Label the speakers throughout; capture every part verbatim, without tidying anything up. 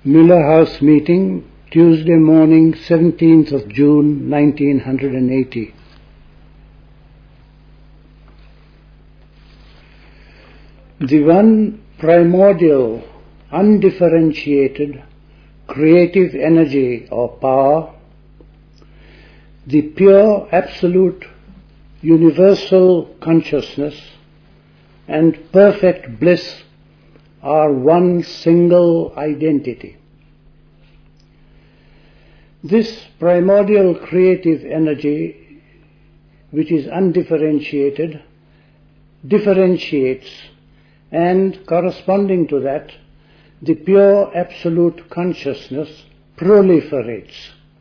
Speaker 1: Miller House meeting, Tuesday morning, seventeenth of June, nineteen eighty. The one primordial, undifferentiated, creative energy or power, the pure, absolute, universal consciousness and perfect bliss are one single identity. This primordial creative energy, which is undifferentiated, differentiates, and corresponding to that, the pure absolute consciousness proliferates,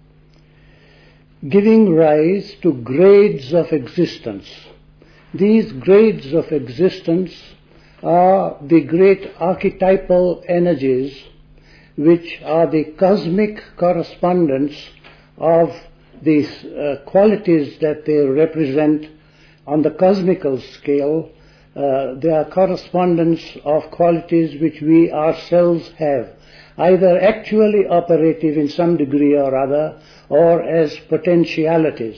Speaker 1: giving rise to grades of existence. These grades of existence are the great archetypal energies which are the cosmic correspondence of these uh, qualities that they represent on the cosmical scale. Uh, they are correspondence of qualities which we ourselves have, either actually operative in some degree or other, or as potentialities.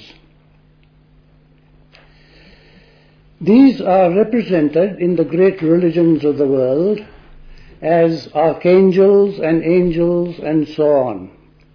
Speaker 1: These are represented in the great religions of the world as archangels and angels and so on.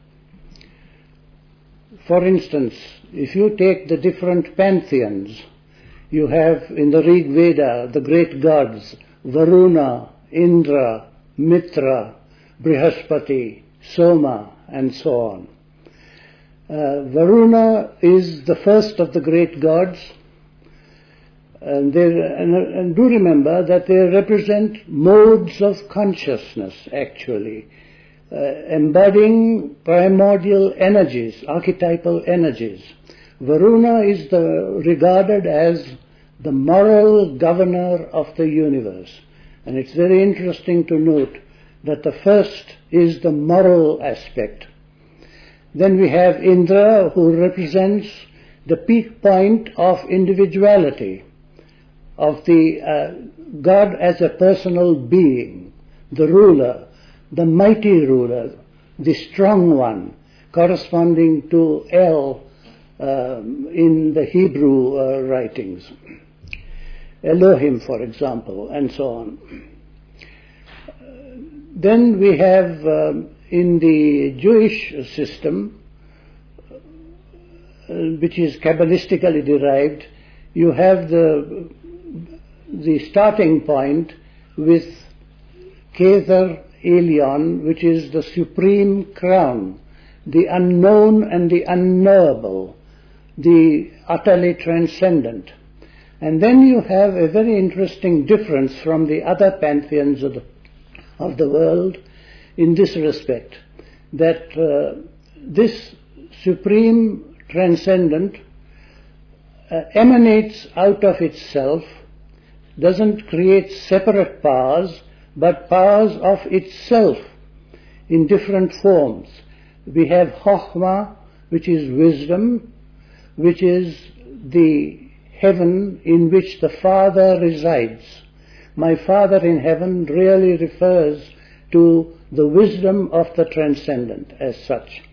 Speaker 1: For instance, if you take the different pantheons, you have in the Rig Veda the great gods, Varuna, Indra, Mitra, Brihaspati, Soma, and so on. Uh, Varuna is the first of the great gods. And, they, and, and do remember that they represent modes of consciousness, actually, uh, embodying primordial energies, archetypal energies. Varuna is the, regarded as the moral governor of the universe. And it's very interesting to note that the first is the moral aspect. Then we have Indra, who represents the peak point of individuality, of the uh, God as a personal being, the ruler, the mighty ruler, the strong one, corresponding to El uh, in the Hebrew uh, writings. Elohim, for example, and so on. Then we have um, in the Jewish system, uh, which is Kabbalistically derived, you have the the starting point with Kether Elyon, which is the supreme crown, the unknown and the unknowable, the utterly transcendent. And then you have a very interesting difference from the other pantheons of the, of the world in this respect, that uh, this supreme transcendent uh, emanates out of itself, doesn't create separate powers, but powers of itself in different forms. We have Chokhmah, which is wisdom, which is the heaven in which the Father resides. My Father in heaven really refers to the wisdom of the transcendent as such.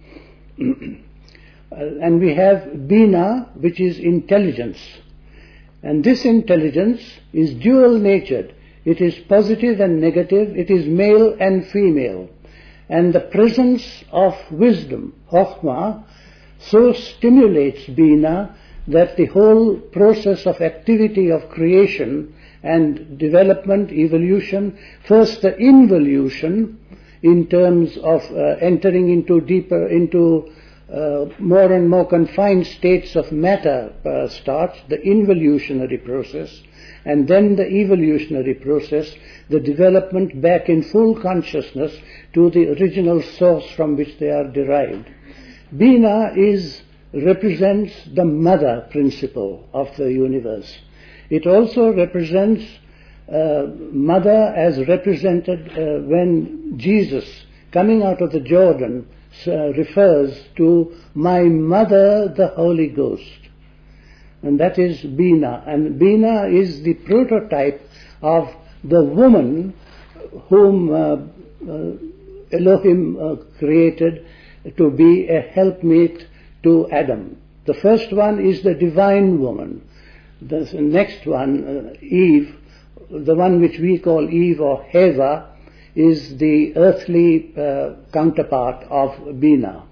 Speaker 1: And we have Bina, which is intelligence. And this intelligence is dual-natured. It is positive and negative. It is male and female. And the presence of wisdom, Chokhmah, so stimulates Bina that the whole process of activity of creation and development, evolution, first the involution in terms of uh, entering into deeper, into Uh, more and more confined states of matter uh, starts, the involutionary process, and then the evolutionary process, the development back in full consciousness to the original source from which they are derived. Bina is, represents the mother principle of the universe. It also represents uh, mother as represented uh, when Jesus, coming out of the Jordan, Uh, refers to my mother, the Holy Ghost. And that is Bina. And Bina is the prototype of the woman whom uh, uh, Elohim uh, created to be a helpmate to Adam. The first one is the divine woman. The next one, uh, Eve, the one which we call Eve or Heva, is the earthly uh, counterpart of Bina.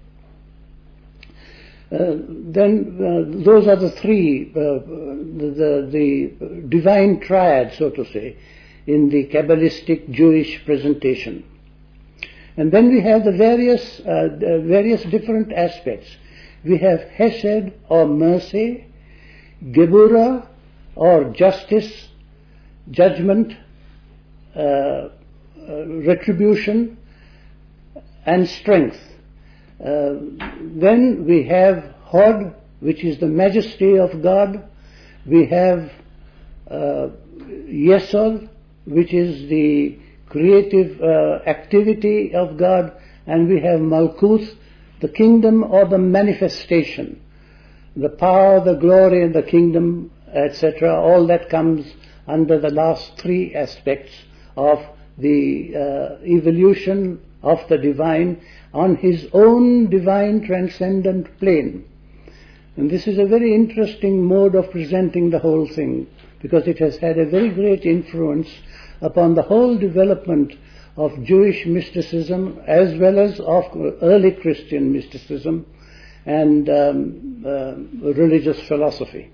Speaker 1: Uh, then uh, those are the three, uh, the, the, the divine triad, so to say, in the Kabbalistic Jewish presentation. And then we have the various, uh, the various different aspects. We have Hesed or mercy, Geburah or justice, judgment, uh, uh, retribution, and strength. Uh, then we have Hod, which is the majesty of God. We have uh, Yesod, which is the creative uh, activity of God. And we have Malkuth, the kingdom or the manifestation. The power, the glory, and the kingdom, et cetera. All that comes under the last three aspects of the uh, evolution of the divine on his own divine transcendent plane. And this is a very interesting mode of presenting the whole thing, because it has had a very great influence upon the whole development of Jewish mysticism as well as of early Christian mysticism and um, uh, religious philosophy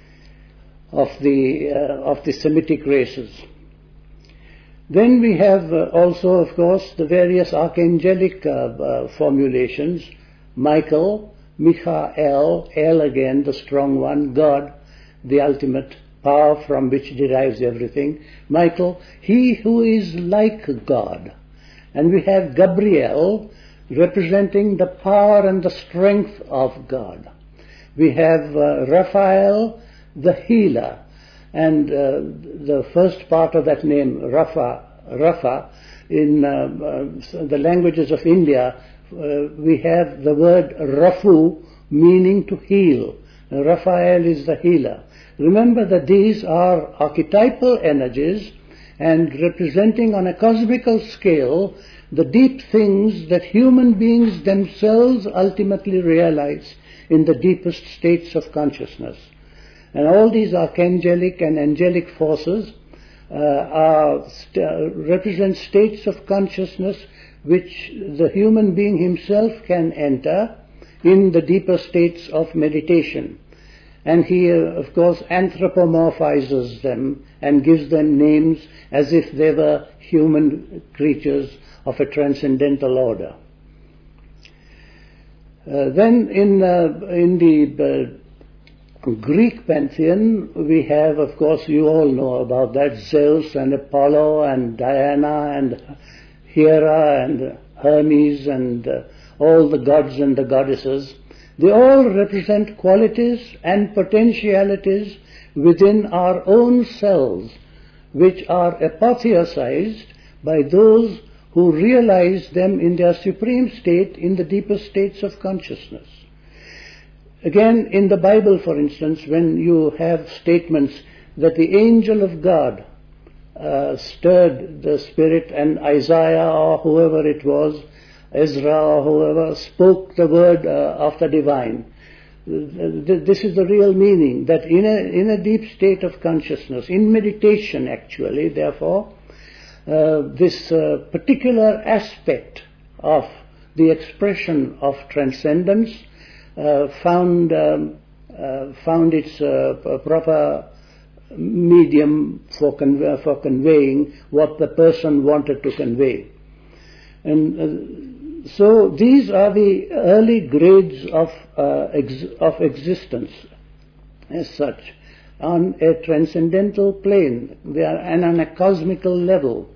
Speaker 1: of the, uh, of the Semitic races. Then we have uh, also, of course, the various archangelic uh, uh, formulations. Michael, Michael, El again, the strong one, God, the ultimate power from which derives everything. Michael, he who is like God. And we have Gabriel, representing the power and the strength of God. We have uh, Raphael, the healer. And uh, the first part of that name, Rapha, Rapha, in uh, uh, the languages of India, uh, we have the word Rafu, meaning to heal. Now, Raphael is the healer. Remember that these are archetypal energies and representing on a cosmical scale the deep things that human beings themselves ultimately realize in the deepest states of consciousness. And all these archangelic and angelic forces uh, are st- represent states of consciousness which the human being himself can enter in the deeper states of meditation. And he, uh, of course, anthropomorphizes them and gives them names as if they were human creatures of a transcendental order. Uh, then in, uh, in the uh, Greek pantheon, we have, of course, you all know about that, Zeus and Apollo and Diana and Hera and Hermes and uh, all the gods and the goddesses. They all represent qualities and potentialities within our own selves, which are apotheosized by those who realize them in their supreme state in the deepest states of consciousness. Again, in the Bible, for instance, when you have statements that the angel of God uh, stirred the spirit and Isaiah or whoever it was, Ezra or whoever, spoke the word uh, of the divine. This is the real meaning, that in a, in a deep state of consciousness, in meditation actually, therefore, uh, this uh, particular aspect of the expression of transcendence uh, found, um, uh, found its uh, proper medium for, conve- for conveying what the person wanted to convey. And uh, so these are the early grades of, uh, ex- of existence as such, on a transcendental plane, they are, and on a cosmical level.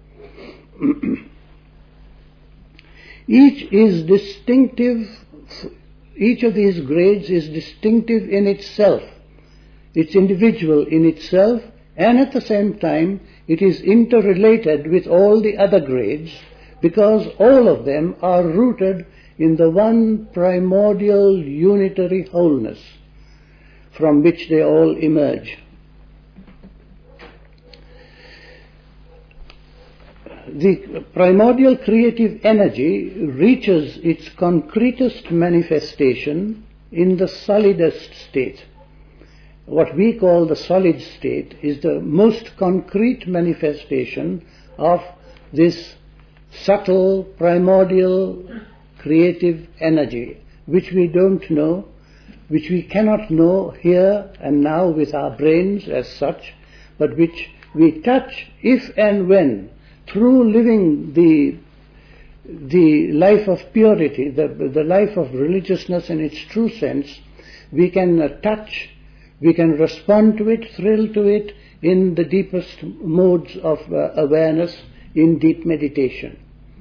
Speaker 1: Each is distinctive, each of these grades is distinctive in itself. It's individual in itself, and at the same time it is interrelated with all the other grades, because all of them are rooted in the one primordial unitary wholeness from which they all emerge. the primordial creative energy reaches its concretest manifestation in the solidest state. What we call the solid state is the most concrete manifestation of this subtle, primordial, creative energy, which we don't know, which we cannot know here and now with our brains as such, but which we touch if and when, through living the the life of purity, the, the life of religiousness in its true sense, we can uh, touch, we can respond to it, thrill to it in the deepest modes of uh, awareness in deep meditation.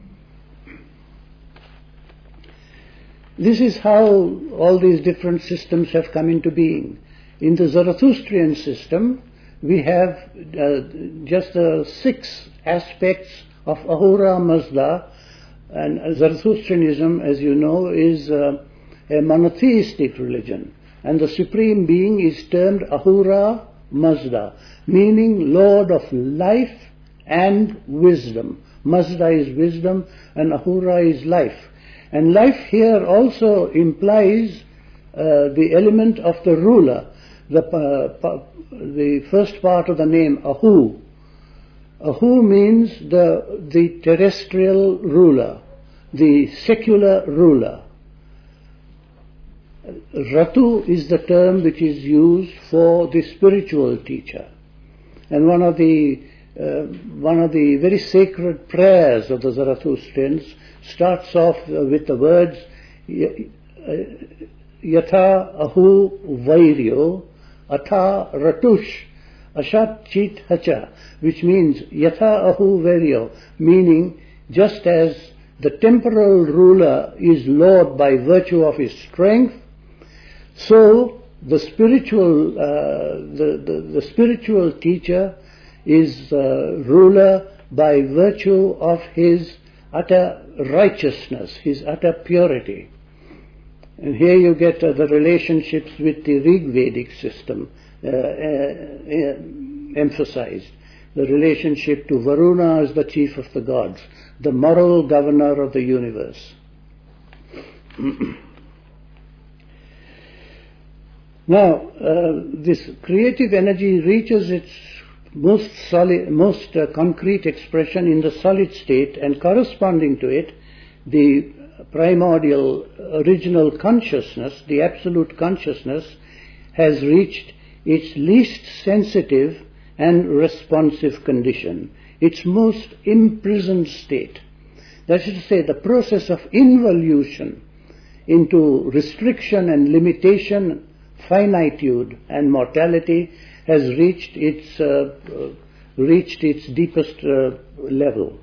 Speaker 1: This is how all these different systems have come into being. In the Zarathustrian system, we have uh, just the six aspects of Ahura Mazda, and Zarathustrianism, as you know, is uh, a monotheistic religion, and the Supreme Being is termed Ahura Mazda, meaning Lord of Life and Wisdom. Mazda is wisdom and Ahura is life. And life here also implies uh, the element of the ruler, the, uh, the first part of the name, Ahu. Ahu means the, the terrestrial ruler, the secular ruler. Ratu is the term which is used for the spiritual teacher. And one of the, uh, one of the very sacred prayers of the Zarathustrians starts off with the words Yatha Ahu Vairyo Atha Ratush Ashat Chit Hacha, which means Yatha Ahu Vairyo, meaning just as the temporal ruler is Lord by virtue of his strength, so the spiritual uh, the, the, the spiritual teacher is uh, ruler by virtue of his utter righteousness, his utter purity. And here you get uh, the relationships with the Rig Vedic system uh, uh, uh, emphasized. The relationship to Varuna as the chief of the gods, the moral governor of the universe. Now, uh, this creative energy reaches its most solid, most uh, concrete expression in the solid state, and corresponding to it, the primordial original consciousness, the absolute consciousness, has reached its least sensitive and responsive condition, its most imprisoned state. That is to say, the process of involution into restriction and limitation, finitude and mortality has reached its uh, uh, reached its deepest uh, level.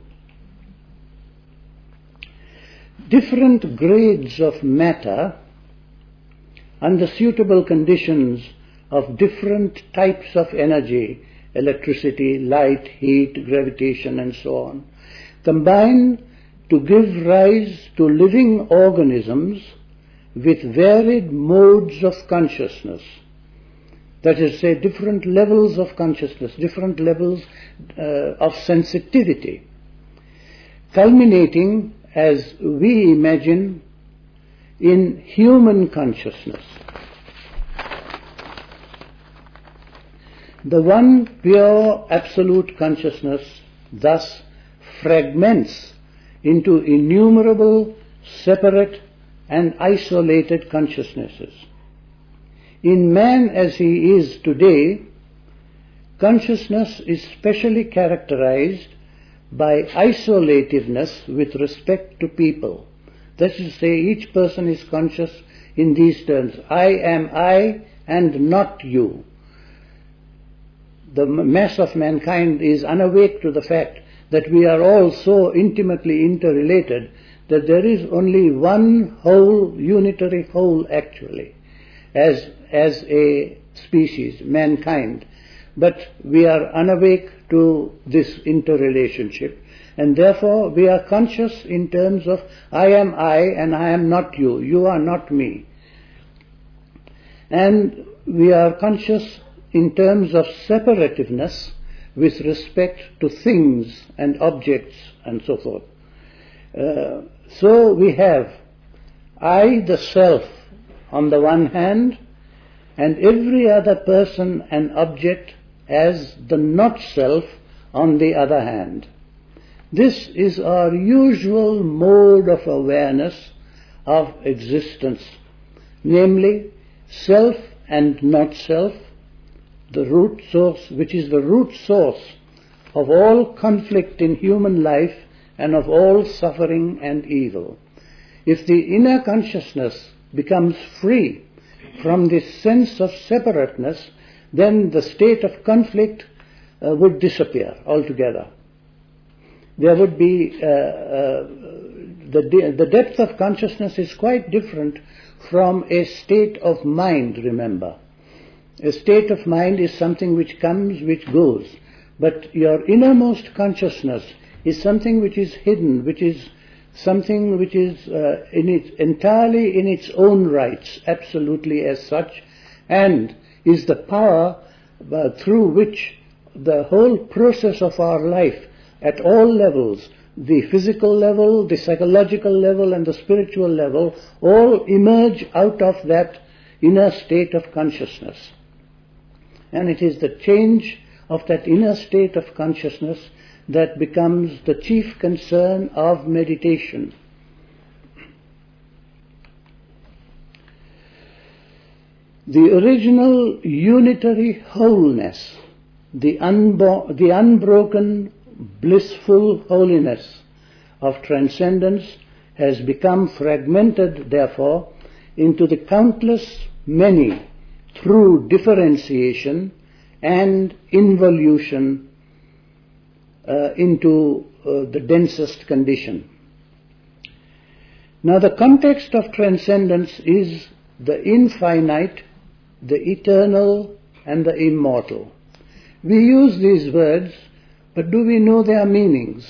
Speaker 1: Different grades of matter under suitable conditions of different types of energy, electricity, light, heat, gravitation and so on, combine to give rise to living organisms with varied modes of consciousness. That is to say, different levels of consciousness, different levels uh, of sensitivity, culminating, as we imagine, in human consciousness. The one pure absolute consciousness thus fragments into innumerable separate and isolated consciousnesses. In man as he is today, consciousness is specially characterized by isolativeness with respect to people. That is to say, each person is conscious in these terms: I am I and not you. The mass of mankind is unawake to the fact that we are all so intimately interrelated that there is only one whole, unitary whole actually, as, as a species, mankind. But we are unawake to this interrelationship, and therefore we are conscious in terms of I am I and I am not you, you are not me. And we are conscious in terms of separativeness with respect to things and objects and so forth. Uh, so we have I, the self, on the one hand, and every other person and object as the not-self on the other hand. This is our usual mode of awareness of existence, namely self and not-self, the root source, which is the root source of all conflict in human life and of all suffering and evil. If the inner consciousness becomes free from this sense of separateness, then the state of conflict uh, would disappear altogether. There would be, uh, uh, the, de- the depth of consciousness is quite different from a state of mind, remember. A state of mind is something which comes, which goes. But your innermost consciousness is something which is hidden, which is something which is uh, in its, entirely in its own rights, absolutely as such, and is the power uh, through which the whole process of our life at all levels, the physical level, the psychological level, and the spiritual level, all emerge out of that inner state of consciousness. And it is the change of that inner state of consciousness that becomes the chief concern of meditation. The original unitary wholeness, the, unbo- the unbroken blissful holiness of transcendence has become fragmented, therefore, into the countless many through differentiation and involution uh, into uh, the densest condition. Now the context of transcendence is the infinite, the eternal, and the immortal. We use these words, but do we know their meanings?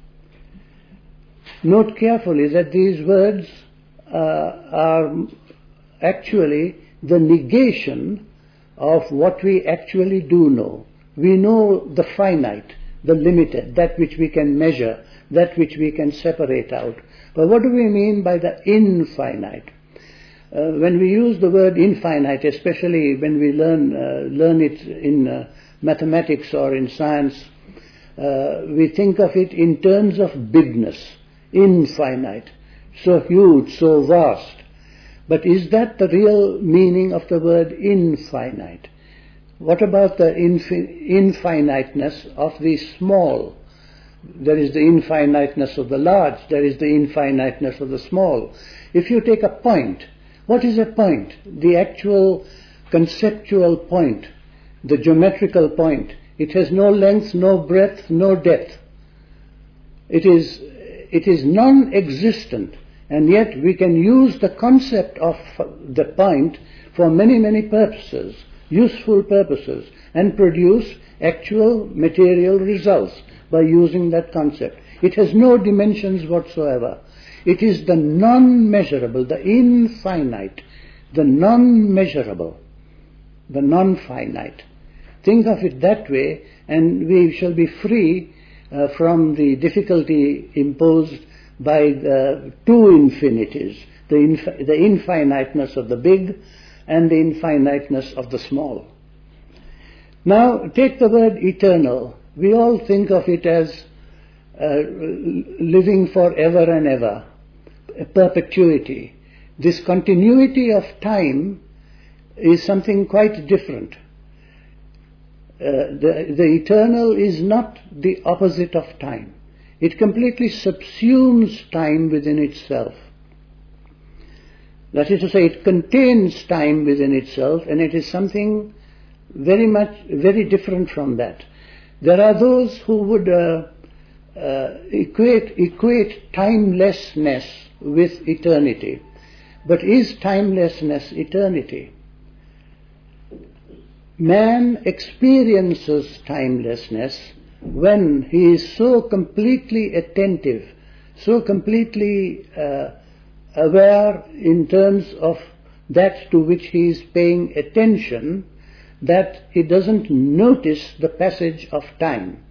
Speaker 1: Note carefully that these words uh, are actually the negation of what we actually do know. We know the finite, the limited, that which we can measure, that which we can separate out. But what do we mean by the infinite? Uh, when we use the word infinite, especially when we learn uh, learn it in uh, mathematics or in science, uh, we think of it in terms of bigness, infinite, so huge, so vast. But is that the real meaning of the word infinite? What about the infin- infiniteness of the small? There is the infiniteness of the large, there is the infiniteness of the small. If you take a point, what is a point? The actual conceptual point, the geometrical point. It has no length, no breadth, no depth. It is, it is non-existent, and yet we can use the concept of the point for many, many purposes, useful purposes, and produce actual material results by using that concept. It has no dimensions whatsoever. It is the non-measurable, the infinite, the non-measurable, the non-finite. Think of it that way, and we shall be free uh, from the difficulty imposed by the two infinities, the, inf- the infiniteness of the big and the infiniteness of the small. Now, take the word eternal. We all think of it as uh, living forever and ever, a perpetuity. This continuity of time is something quite different. Uh, the, the eternal is not the opposite of time. It completely subsumes time within itself. That is to say, it contains time within itself, and it is something very much, very different from that. There are those who would uh, uh, equate, equate timelessness with eternity. But is timelessness eternity? Man experiences timelessness when he is so completely attentive, so completely uh, aware in terms of that to which he is paying attention, that he doesn't notice the passage of time.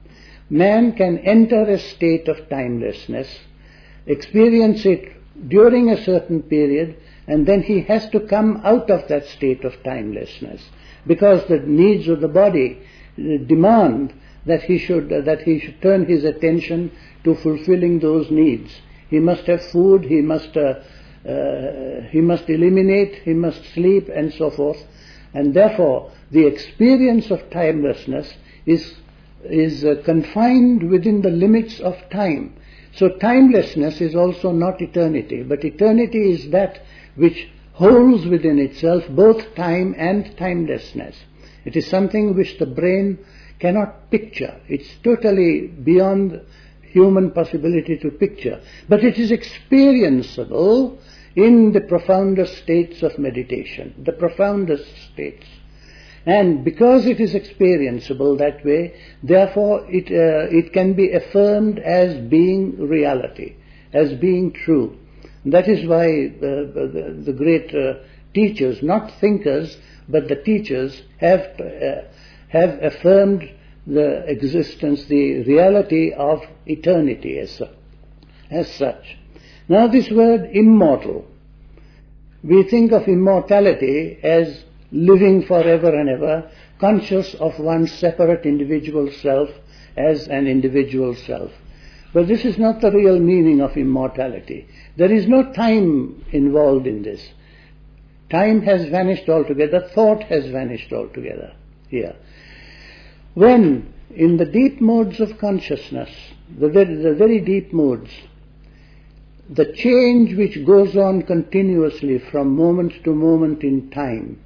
Speaker 1: man can enter a state of timelessness, experience it during a certain period, and then he has to come out of that state of timelessness, because the needs of the body demand that he should uh, that he should turn his attention to fulfilling those needs. He must have food, he must uh, uh, he must eliminate, he must sleep, and so forth. And therefore, the experience of timelessness is is uh, confined within the limits of time. So timelessness is also not eternity, but eternity is that which holds within itself both time and timelessness. It is something which the brain cannot picture. It's totally beyond human possibility to picture. But it is experienceable in the profoundest states of meditation, the profoundest states. And because it is experienceable that way, therefore it, uh, it can be affirmed as being reality, as being true. That is why uh, the, the great uh, teachers, not thinkers, but the teachers have uh, have affirmed the existence, the reality of eternity as, as such. Now this word immortal, we think of immortality as living forever and ever, conscious of one's separate individual self as an individual self. But this is not the real meaning of immortality. There is no time involved in this. Time has vanished altogether, thought has vanished altogether here. When, in the deep modes of consciousness, the very, the very deep modes, the change which goes on continuously from moment to moment in time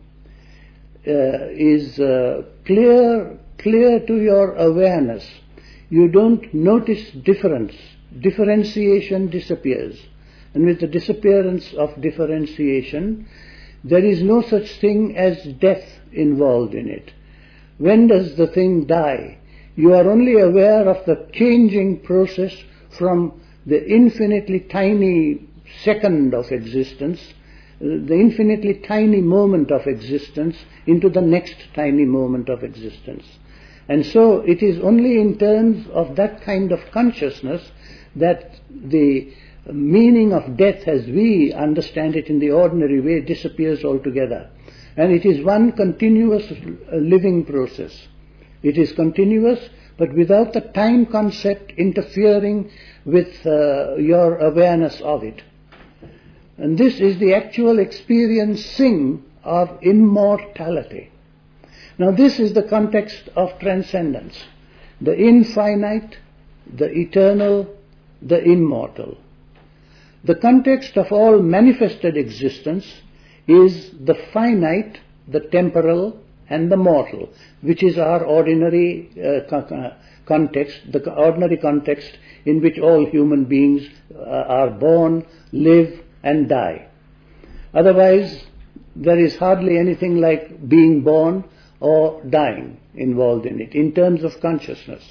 Speaker 1: uh, is uh, clear, clear to your awareness. You don't notice difference. Differentiation disappears. And with the disappearance of differentiation, there is no such thing as death involved in it. When does the thing die? You are only aware of the changing process from the infinitely tiny second of existence, the infinitely tiny moment of existence, into the next tiny moment of existence. And so it is only in terms of that kind of consciousness that the meaning of death as we understand it in the ordinary way disappears altogether. And it is one continuous living process. It is continuous, but without the time concept interfering with uh, your awareness of it. And this is the actual experiencing of immortality. Now this is the context of transcendence. The infinite, the eternal, the immortal. The context of all manifested existence is the finite, the temporal, and the mortal, which is our ordinary uh, context, the ordinary context in which all human beings uh, are born, live, and die. Otherwise, there is hardly anything like being born or dying involved in it, in terms of consciousness.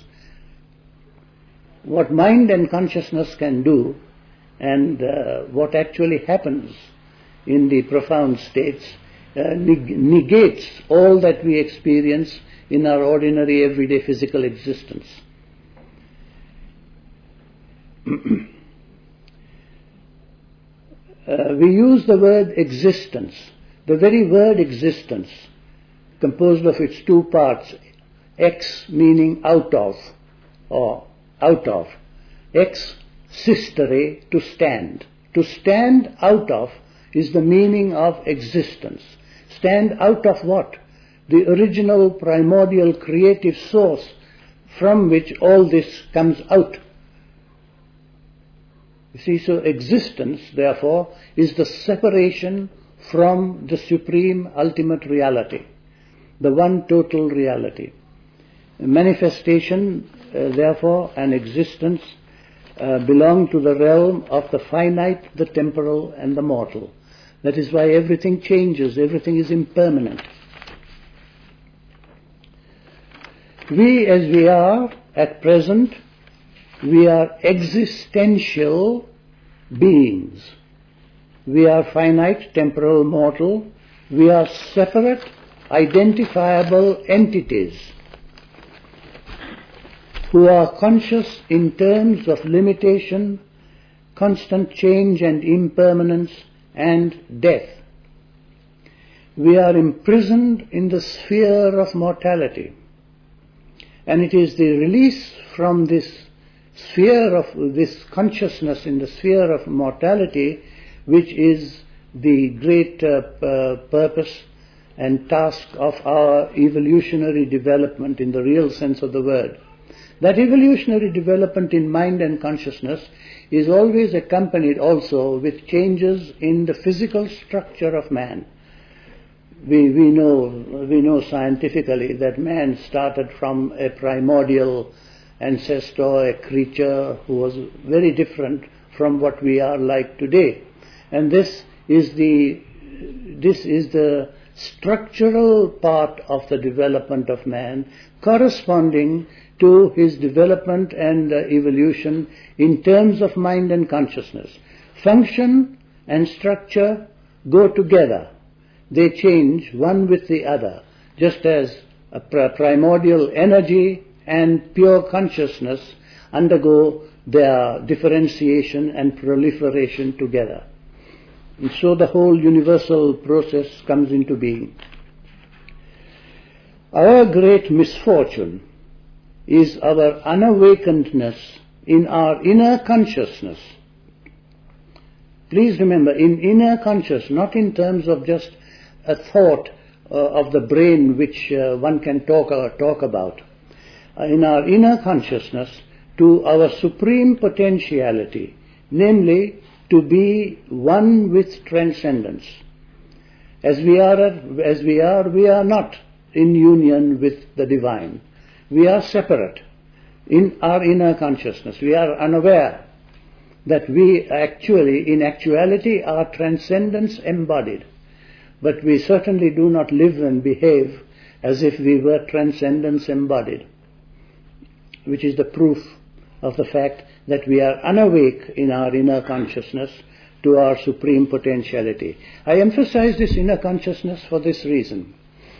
Speaker 1: What mind and consciousness can do, and uh, what actually happens in the profound states, uh, neg- negates all that we experience in our ordinary everyday physical existence. Uh, we use the word existence. The very word existence, composed of its two parts, ex meaning out of, or out of, ex sistere, to stand. To stand out of is the meaning of existence. Stand out of what? The original primordial creative source from which all this comes out. You see, so existence, therefore, is the separation from the supreme ultimate reality, the one total reality. A manifestation, uh, therefore, and existence uh, belong to the realm of the finite, the temporal, and the mortal. That is why everything changes, everything is impermanent. We, as we are at present, we are existential beings. We are finite, temporal, mortal. We are separate, identifiable entities. who are conscious in terms of limitation, constant change and impermanence, and death. We are imprisoned in the sphere of mortality, and it is the release from this sphere of this consciousness in the sphere of mortality which is the great uh, uh, purpose and task of our evolutionary development in the real sense of the word. That evolutionary development in mind and consciousness is always accompanied also with changes in the physical structure of man. We, we know, we know scientifically that man started from a primordial ancestor, a creature who was very different from what we are like today. And this is the, this is the structural part of the development of man, corresponding to his development and uh, evolution in terms of mind and consciousness. Function and structure go together. They change one with the other, just as a pr- primordial energy and pure consciousness undergo their differentiation and proliferation together. And so the whole universal process comes into being. Our great misfortune is our unawakenedness in our inner consciousness. Please remember, in inner consciousness, not in terms of just a thought uh, of the brain which uh, one can talk or talk about. Uh, in our inner consciousness, to our supreme potentiality, namely to be one with transcendence. As we are, as we are, we are not in union with the divine. We are separate in our inner consciousness. We are unaware that we actually, in actuality, are transcendence embodied. But we certainly do not live and behave as if we were transcendence embodied, which is the proof of the fact that we are unawake in our inner consciousness to our supreme potentiality. I emphasize this inner consciousness for this reason.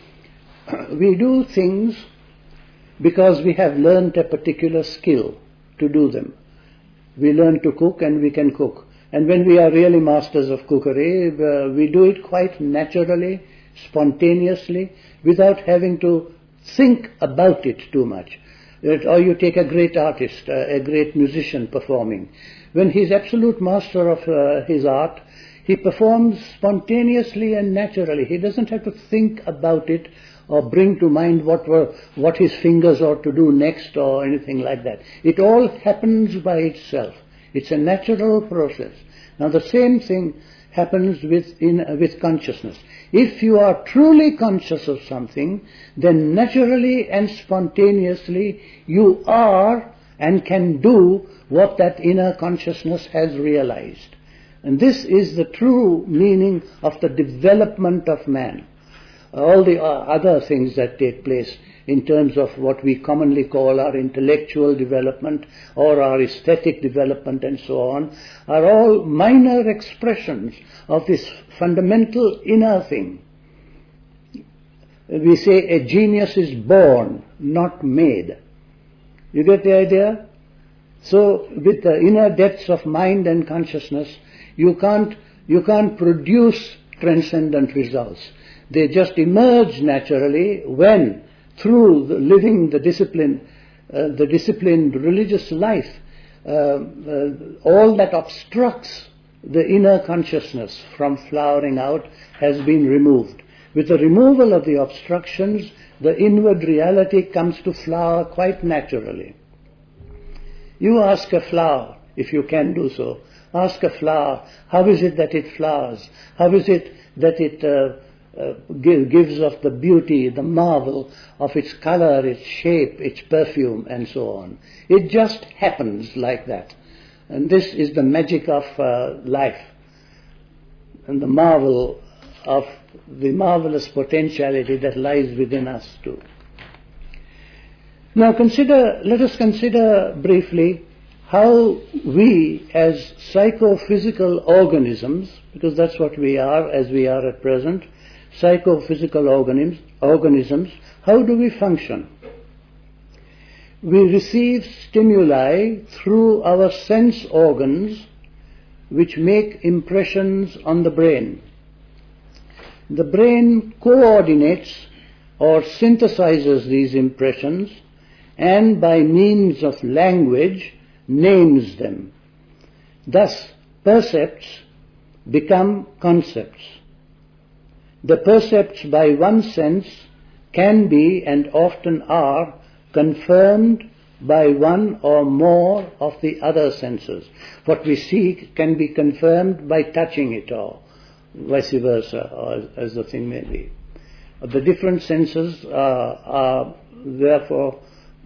Speaker 1: We do things because we have learnt a particular skill to do them. We learn to cook and we can cook. And when we are really masters of cookery, uh, we do it quite naturally, spontaneously, without having to think about it too much. It, or you take a great artist, uh, a great musician performing. When he's absolute master of uh, his art, he performs spontaneously and naturally. He doesn't have to think about it or bring to mind what were, what his fingers ought to do next or anything like that. It all happens by itself. It's a natural process. Now the same thing happens with, in, uh, with consciousness. If you are truly conscious of something, then naturally and spontaneously you are and can do what that inner consciousness has realized. And this is the true meaning of the development of man. All the other things that take place in terms of what we commonly call our intellectual development or our aesthetic development and so on are all minor expressions of this fundamental inner thing. We say a genius is born, not made. You get the idea? So with the inner depths of mind and consciousness, you can't, you can't produce transcendent results. They just emerge naturally when, through the living the discipline, uh, the disciplined religious life, uh, uh, all that obstructs the inner consciousness from flowering out has been removed. With the removal of the obstructions, the inward reality comes to flower quite naturally. You ask a flower, if you can do so, ask a flower, how is it that it flowers? How is it that it uh, Uh, give, gives off the beauty, the marvel of its color, its shape, its perfume, and so on. It just happens like that. And this is the magic of uh, life and the marvel of the marvelous potentiality that lies within us too. Now consider, let us consider briefly how we as psychophysical organisms, because that's what we are as we are at present, psychophysical organisms, organisms, how do we function? we receive stimuli through our sense organs which make impressions on the brain. The brain coordinates or synthesizes these impressions and by means of language names them. Thus, percepts become concepts. The percepts by one sense can be and often are confirmed by one or more of the other senses. What we see can be confirmed by touching it, or vice versa, or as the thing may be. The different senses are, are therefore,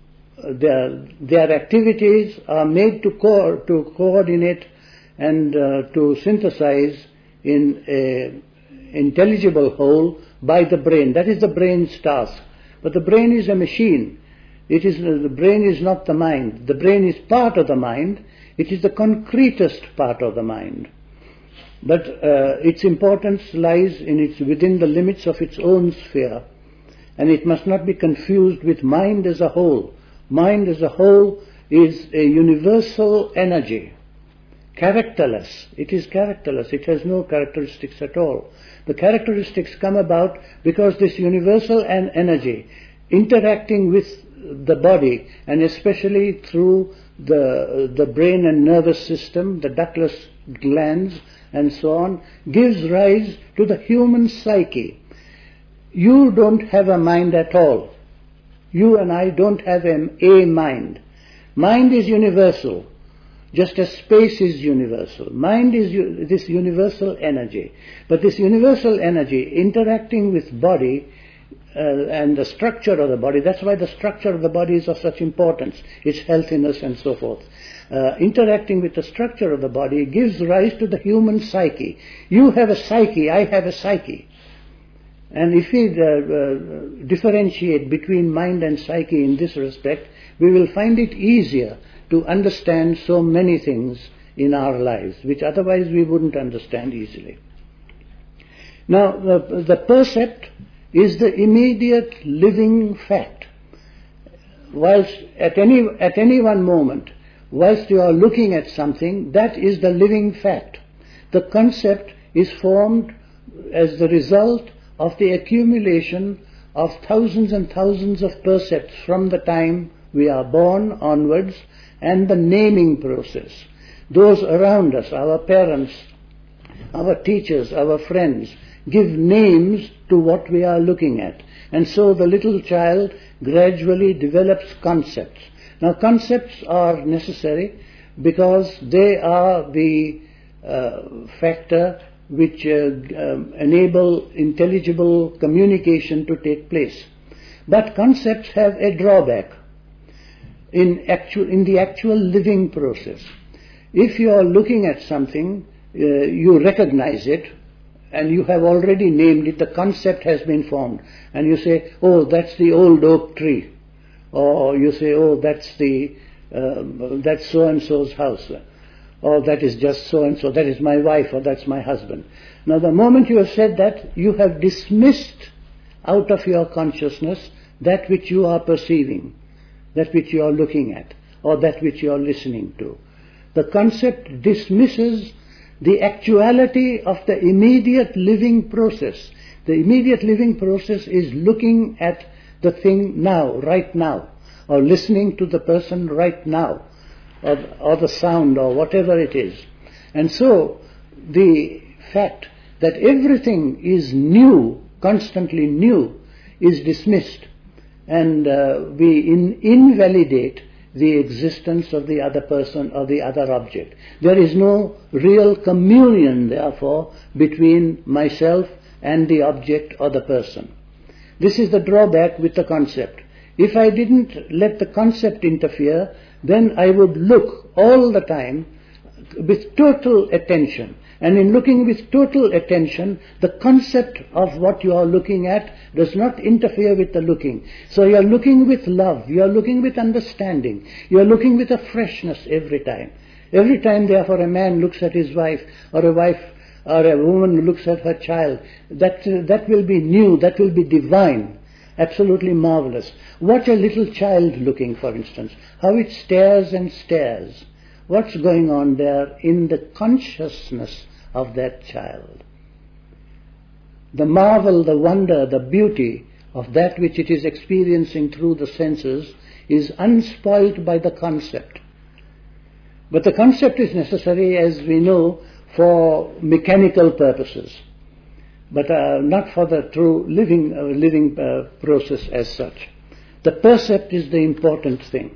Speaker 1: their, their activities are made to, co- to coordinate and uh, to synthesize in a intelligible whole by the brain. That is the brain's task. But the brain is a machine. It is, the brain is not the mind. The brain is part of the mind. It is the concretest part of the mind. But uh, its importance lies in its, within the limits of its own sphere. And it must not be confused with mind as a whole. Mind as a whole is a universal energy. Characterless. It is characterless. It has no characteristics at all. The characteristics come about because this universal en- energy interacting with the body, and especially through the, the brain and nervous system, the ductless glands and so on, gives rise to the human psyche. You don't have a mind at all. You and I don't have a, a mind. Mind is universal. Just as space is universal. Mind is u- this universal energy. But this universal energy interacting with body uh, and the structure of the body, that's why the structure of the body is of such importance, its healthiness and so forth. Uh, interacting with the structure of the body gives rise to the human psyche. You have a psyche, I have a psyche. And if we uh, uh, differentiate between mind and psyche in this respect, we will find it easier to understand so many things in our lives, which otherwise we wouldn't understand easily. Now, the, the percept is the immediate living fact. Whilst at any, at any one moment, whilst you are looking at something, that is the living fact. The concept is formed as the result of the accumulation of thousands and thousands of percepts from the time we are born onwards, and the naming process. Those around us, our parents, our teachers, our friends, give names to what we are looking at. And so the little child gradually develops concepts. Now concepts are necessary because they are the uh, factor which uh, um, enable intelligible communication to take place. But concepts have a drawback. In actual, in the actual living process. If you are looking at something, uh, you recognize it, and you have already named it, the concept has been formed, and you say, oh, that's the old oak tree, or you say, oh, that's the, uh, that's so-and-so's house, or that is just so-and-so, that is my wife, or that's my husband. Now the moment you have said that, you have dismissed out of your consciousness that which you are perceiving, that which you are looking at, or that which you are listening to. The concept dismisses the actuality of the immediate living process. The immediate living process is looking at the thing now, right now, or listening to the person right now, or, or the sound, or whatever it is. And so, the fact that everything is new, constantly new, is dismissed. And uh, we in, invalidate the existence of the other person or the other object. There is no real communion, therefore, between myself and the object or the person. This is the drawback with the concept. If I didn't let the concept interfere, then I would look all the time with total attention. And in looking with total attention, the concept of what you are looking at does not interfere with the looking. So you are looking with love, you are looking with understanding, you are looking with a freshness every time. Every time, therefore, a man looks at his wife, or a wife or a woman looks at her child, that, uh, that will be new, that will be divine. absolutely marvelous. Watch a little child looking, for instance, how it stares and stares. What's going on there in the consciousness of that child? The marvel, the wonder, the beauty of that which it is experiencing through the senses is unspoilt by the concept. But the concept is necessary, as we know, for mechanical purposes, but uh, not for the true living, uh, living uh, process as such. The percept is the important thing.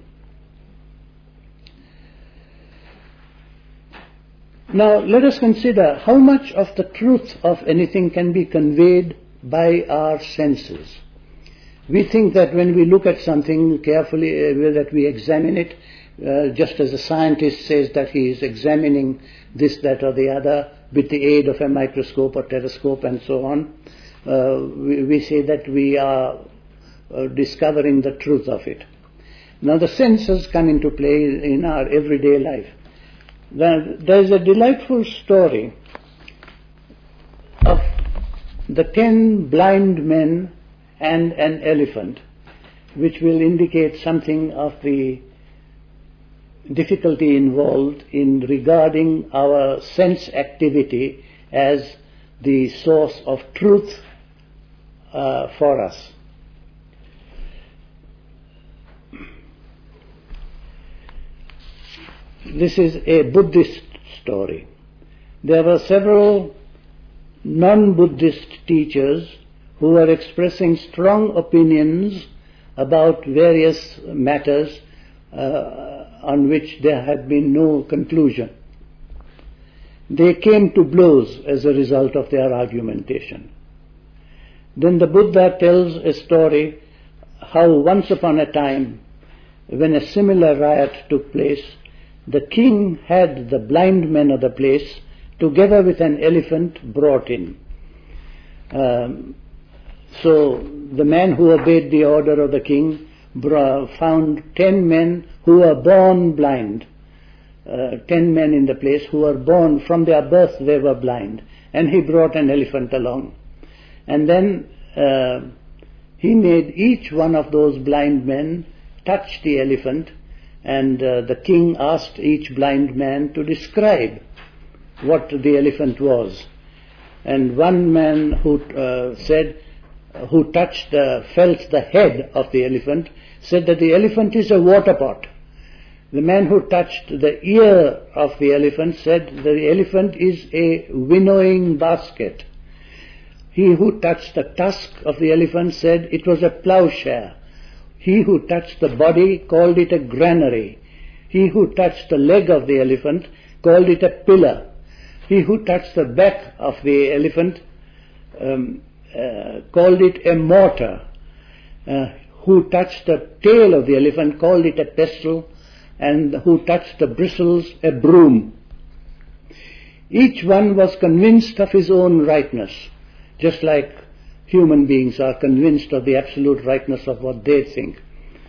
Speaker 1: Now let us consider how much of the truth of anything can be conveyed by our senses. We think that when we look at something carefully, uh, that we examine it, uh, just as a scientist says that he is examining this, that or the other with the aid of a microscope or telescope and so on, uh, we, we say that we are uh, discovering the truth of it. Now the senses come into play in our everyday life. There is a delightful story of the ten blind men and an elephant, which will indicate something of the difficulty involved in regarding our sense activity as the source of truth uh, for us. This is a Buddhist story. There were several non-Buddhist teachers who were expressing strong opinions about various matters uh, on which there had been no conclusion. They came to blows as a result of their argumentation. Then the Buddha tells a story how once upon a time, when a similar riot took place, the king had the blind men of the place, together with an elephant, brought in. Um, so the man who obeyed the order of the king found ten men who were born blind. Uh, ten men in the place who were born, from their birth they were blind. And he brought an elephant along. And then uh, he made each one of those blind men touch the elephant, and uh, the king asked each blind man to describe what the elephant was. And one man who uh, said, uh, who touched, uh, felt the head of the elephant, said that the elephant is a water pot. The man who touched the ear of the elephant said the elephant is a winnowing basket. He who touched the tusk of the elephant said it was a plowshare. He who touched the body called it a granary. He who touched the leg of the elephant called it a pillar. He who touched the back of the elephant um, uh, called it a mortar. Uh, who touched the tail of the elephant called it a pestle, and who touched the bristles a broom. Each one was convinced of his own rightness, just like human beings are convinced of the absolute rightness of what they think.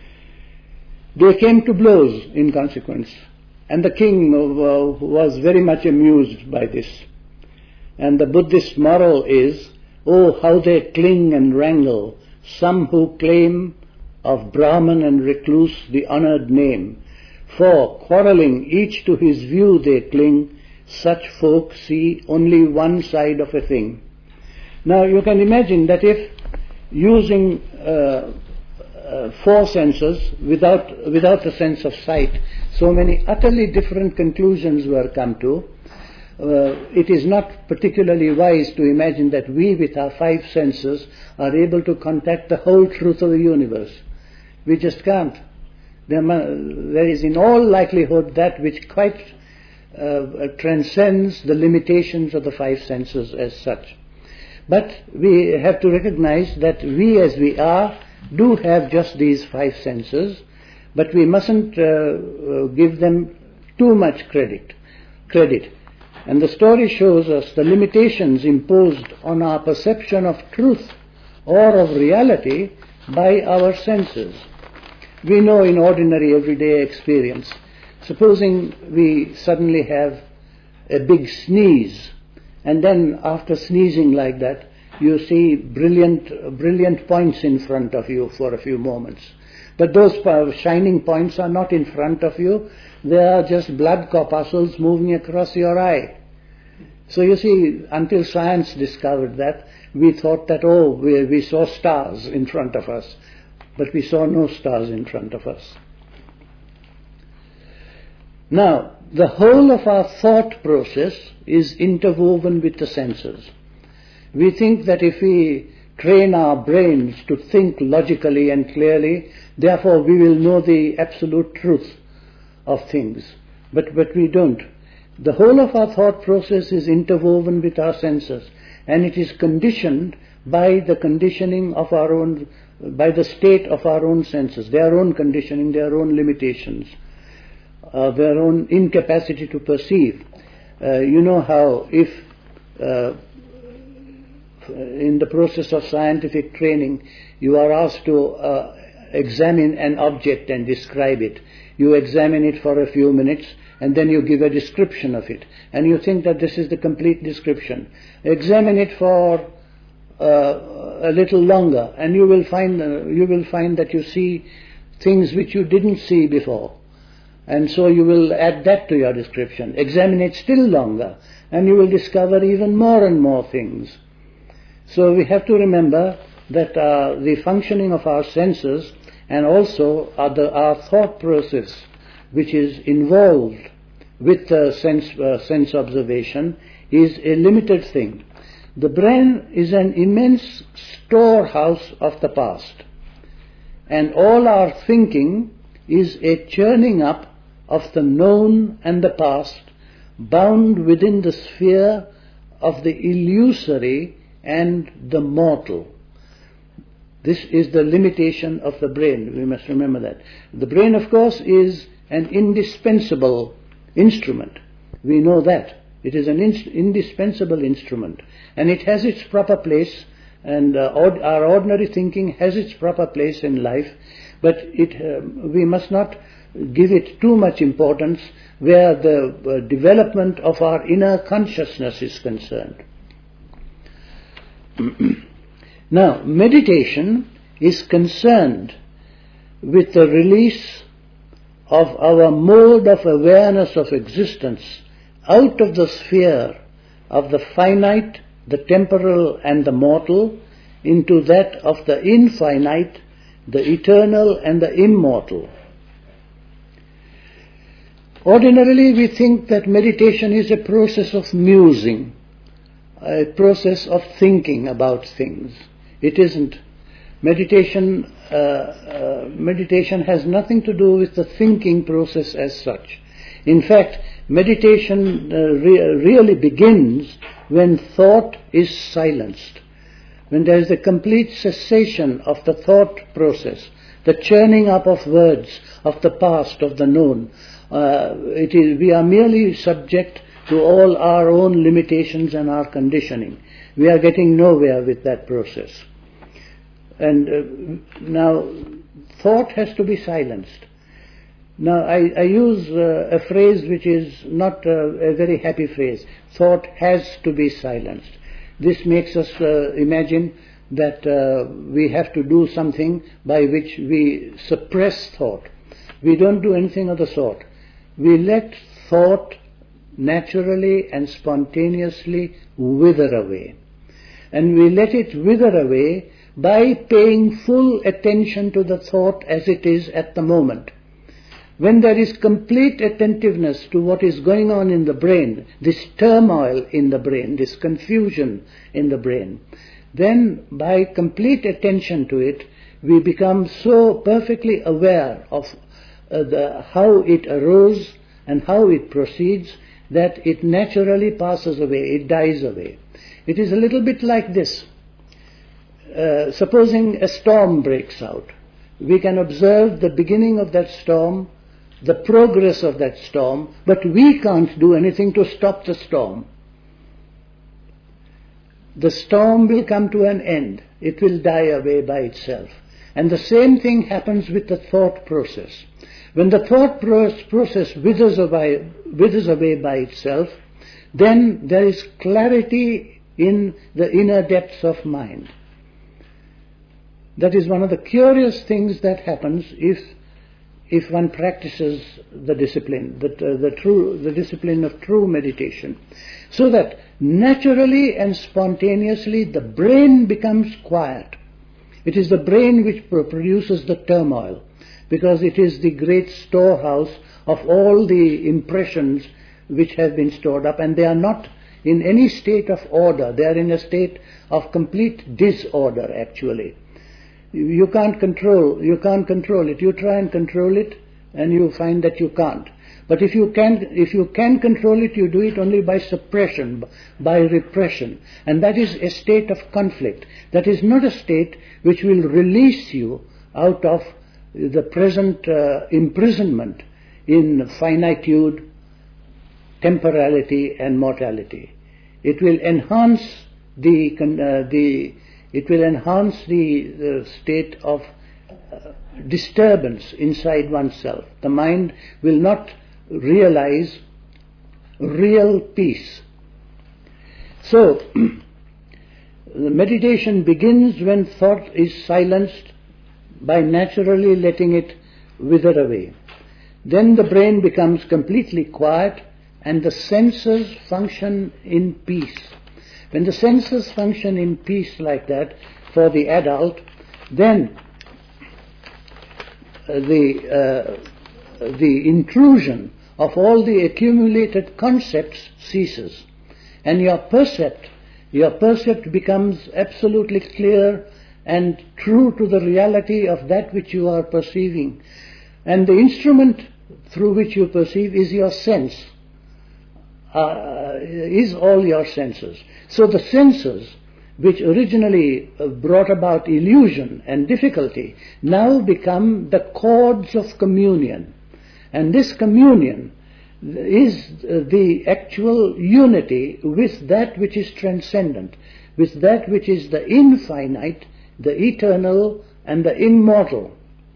Speaker 1: They came to blows in consequence, and the king uh, was very much amused by this. And the Buddhist moral is, oh, how they cling and wrangle, some who claim of Brahman and recluse the honored name. For, quarrelling each to his view they cling, such folk see only one side of a thing. Now you can imagine that if using uh, uh, four senses without, without the sense of sight, so many utterly different conclusions were come to, uh, it is not particularly wise to imagine that we with our five senses are able to contact the whole truth of the universe. We just can't. There, there is in all likelihood that which quite uh, transcends the limitations of the five senses as such. But we have to recognize that we as we are do have just these five senses, but we mustn't uh, give them too much credit. credit. And the story shows us the limitations imposed on our perception of truth or of reality by our senses. We know in ordinary everyday experience, supposing we suddenly have a big sneeze, and then after sneezing like that, you see brilliant, brilliant points in front of you for a few moments. But those shining points are not in front of you, they are just blood corpuscles moving across your eye. So you see, until science discovered that, we thought that, oh, we, we saw stars in front of us, but we saw no stars in front of us. Now, the whole of our thought process is interwoven with the senses. We think that if we train our brains to think logically and clearly, therefore we will know the absolute truth of things. But, but we don't. The whole of our thought process is interwoven with our senses, and it is conditioned by the conditioning of our own, by the state of our own senses, their own conditioning, their own limitations, uh, their own incapacity to perceive. Uh, you know how if uh, in the process of scientific training you are asked to uh, examine an object and describe it, you examine it for a few minutes and then you give a description of it, and you think that this is the complete description. Examine it for uh, a little longer, and you will find uh, you will find that you see things which you didn't see before, and so you will add that to your description. Examine it still longer, and you will discover even more and more things. So we have to remember that uh, the functioning of our senses and also uh, the, our thought process, which is involved with uh, sense, uh, sense observation, is a limited thing. The brain is an immense storehouse of the past, and all our thinking is a churning up of the known and the past, bound within the sphere of the illusory and the mortal. This is the limitation of the brain. We must remember that. The brain, of course, is an indispensable instrument. We know that. It is an in- indispensable instrument. And it has its proper place, and uh, od- our ordinary thinking has its proper place in life, but it, uh, we must not give it too much importance where the uh, development of our inner consciousness is concerned. Now, meditation is concerned with the release of our mode of awareness of existence out of the sphere of the finite, the temporal and the mortal into that of the infinite, the eternal and the immortal. Ordinarily we think that meditation is a process of musing, a process of thinking about things. It isn't. Meditation, uh, uh, meditation has nothing to do with the thinking process as such. In fact, meditation uh, re- really begins when thought is silenced, when there is a complete cessation of the thought process, the churning up of words, of the past, of the known. Uh, it is, we are merely subject to all our own limitations and our conditioning. We are getting nowhere with that process. And uh, now, thought has to be silenced. Now, I, I use uh, a phrase which is not uh, a very happy phrase. Thought has to be silenced. This makes us uh, imagine that uh, we have to do something by which we suppress thought. We don't do anything of the sort. We let thought naturally and spontaneously wither away. And we let it wither away by paying full attention to the thought as it is at the moment. When there is complete attentiveness to what is going on in the brain, this turmoil in the brain, this confusion in the brain, then by complete attention to it, we become so perfectly aware of uh, the, how it arose and how it proceeds that it naturally passes away, it dies away. It is a little bit like this. Uh, supposing a storm breaks out, we can observe the beginning of that storm, the progress of that storm, but we can't do anything to stop the storm. The storm will come to an end. It will die away by itself. And the same thing happens with the thought process. When the thought process withers away, withers away by itself, then there is clarity in the inner depths of mind. That is one of the curious things that happens if if one practices the discipline, the, uh, the true, the discipline of true meditation, so that naturally and spontaneously the brain becomes quiet. It is the brain which produces the turmoil, because it is the great storehouse of all the impressions which have been stored up, and they are not in any state of order. They are in a state of complete disorder, actually. You can't control, you can't control it. You try and control it, and you find that you can't. But if you can, if you can control it, you do it only by suppression, by repression. And that is a state of conflict. That is not a state which will release you out of the present uh, imprisonment in finitude, temporality and mortality. It will enhance the, uh, the It will enhance the, the state of uh, disturbance inside oneself. The mind will not realize real peace. So, the meditation begins when thought is silenced by naturally letting it wither away. Then the brain becomes completely quiet and the senses function in peace. When the senses function in peace like that for the adult, then uh, the, uh, the intrusion of all the accumulated concepts ceases. And your percept, your percept becomes absolutely clear and true to the reality of that which you are perceiving. And the instrument through which you perceive is your sense, uh, is all your senses. So the senses, which originally brought about illusion and difficulty, now become the cords of communion. And this communion is the actual unity with that which is transcendent, with that which is the infinite, the eternal and the immortal,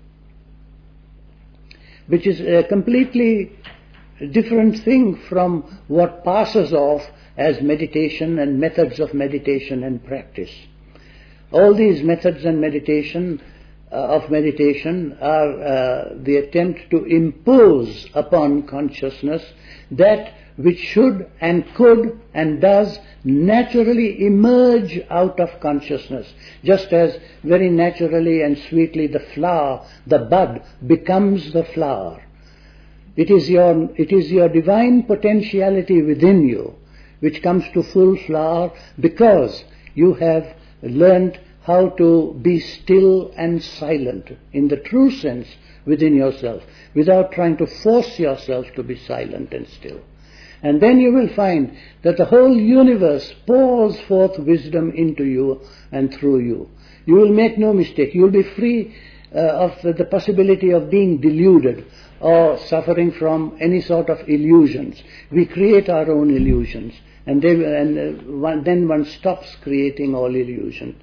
Speaker 1: which is a completely different thing from what passes off as meditation and methods of meditation and practice. All these methods and meditation uh, of meditation are uh, the attempt to impose upon consciousness that which should and could and does naturally emerge out of consciousness, just as very naturally and sweetly the flower, the bud, becomes the flower. It is your, it is your divine potentiality within you which comes to full flower because you have learned how to be still and silent in the true sense within yourself, without trying to force yourself to be silent and still. And then you will find that the whole universe pours forth wisdom into you and through you. You will make no mistake. You will be free uh, of the, the possibility of being deluded or suffering from any sort of illusions. We create our own illusions, and, they, and uh, one, then one stops creating all illusions.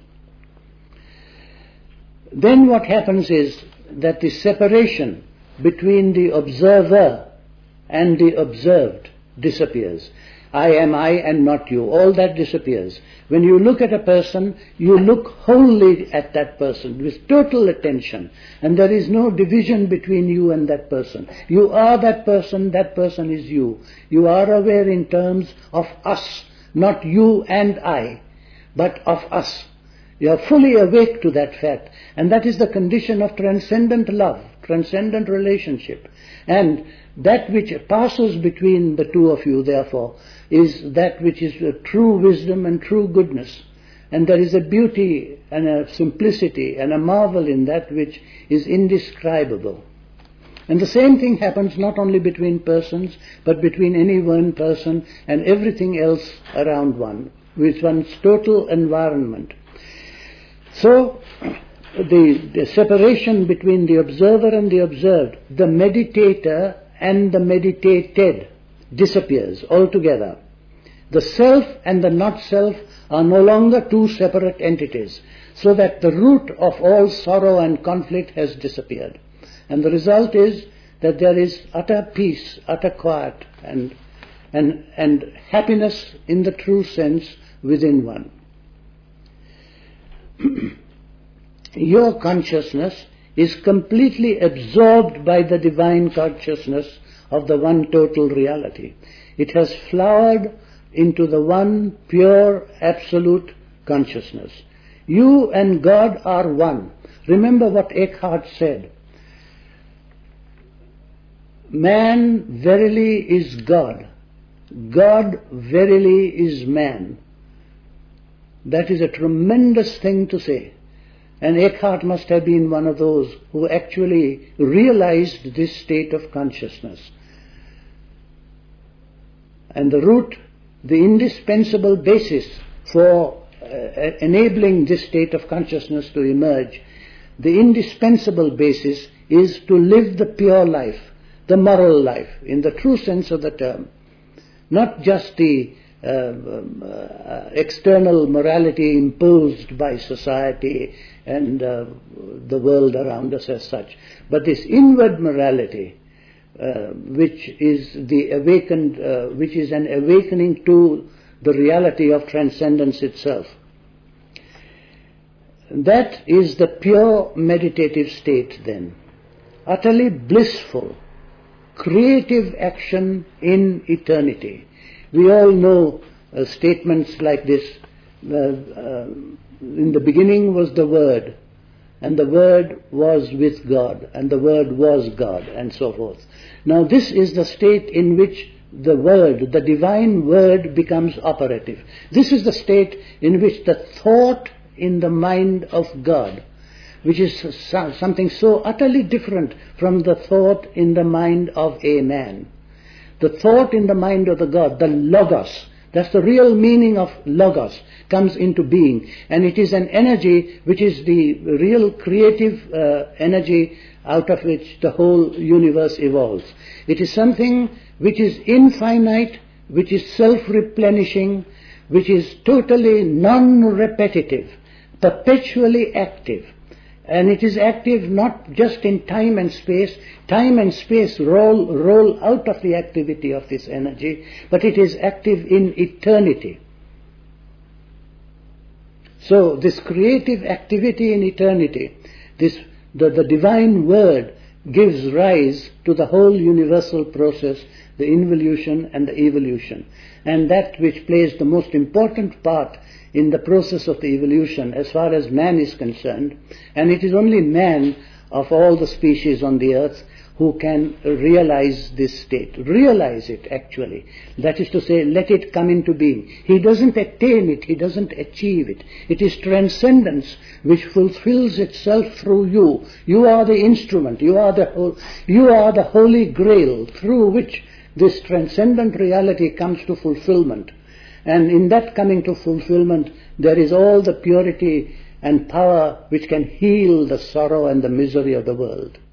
Speaker 1: Then what happens is that the separation between the observer and the observed disappears. I am I and not you. All that disappears. When you look at a person, you look wholly at that person with total attention, and there is no division between you and that person. You are that person, that person is you. You are aware in terms of us, not you and I, but of us. You are fully awake to that fact, and that is the condition of transcendent love, transcendent relationship. And that which passes between the two of you, therefore, is that which is true wisdom and true goodness. And there is a beauty and a simplicity and a marvel in that which is indescribable. And the same thing happens not only between persons, but between any one person and everything else around one, with one's total environment. So, the, the separation between the observer and the observed, the meditator and the meditated, disappears altogether. The self and the not self are no longer two separate entities, so that the root of all sorrow and conflict has disappeared. And the result is that there is utter peace, utter quiet, and, and, and happiness in the true sense within one. Your consciousness is completely absorbed by the divine consciousness of the one total reality. It has flowered into the one pure absolute consciousness. You and God are one. Remember what Eckhart said. Man verily is God. God verily is man. That is a tremendous thing to say. And Eckhart must have been one of those who actually realized this state of consciousness. And the root, the indispensable basis for uh, enabling this state of consciousness to emerge, the indispensable basis is to live the pure life, the moral life, in the true sense of the term. Not just the uh, um, uh, external morality imposed by society and uh, the world around us as such, but this inward morality, uh, which is the awakened, uh, which is an awakening to the reality of transcendence itself. That is the pure meditative state then, utterly blissful, creative action in eternity. We all know uh, statements like this, uh, uh, in the beginning was the Word, and the Word was with God, and the Word was God, and so forth. Now this is the state in which the Word, the divine Word, becomes operative. This is the state in which the thought in the mind of God, which is something so utterly different from the thought in the mind of a man. The thought in the mind of the God, the Logos, that's the real meaning of Logos, comes into being. And it is an energy which is the real creative uh, energy out of which the whole universe evolves. It is something which is infinite, which is self-replenishing, which is totally non-repetitive, perpetually active. And it is active not just in time and space. Time and space roll, roll out of the activity of this energy, but it is active in eternity. So this creative activity in eternity, this the, the divine Word gives rise to the whole universal process, the involution and the evolution. And that which plays the most important part in the process of the evolution as far as man is concerned, and it is only man of all the species on the earth who can realize this state, realize it actually. That is to say, let it come into being. He doesn't attain it, he doesn't achieve it. It is transcendence which fulfills itself through you. You are the instrument, you are the, whole, you are the holy grail through which this transcendent reality comes to fulfillment. And in that coming to fulfillment, there is all the purity and power which can heal the sorrow and the misery of the world.